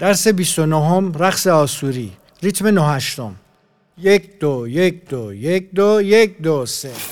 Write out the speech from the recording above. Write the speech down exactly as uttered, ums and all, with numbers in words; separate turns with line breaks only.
درس بیست و نهم رقص آسوری ریتم نه هشتم. یک دو یک دو یک دو یک دو سه.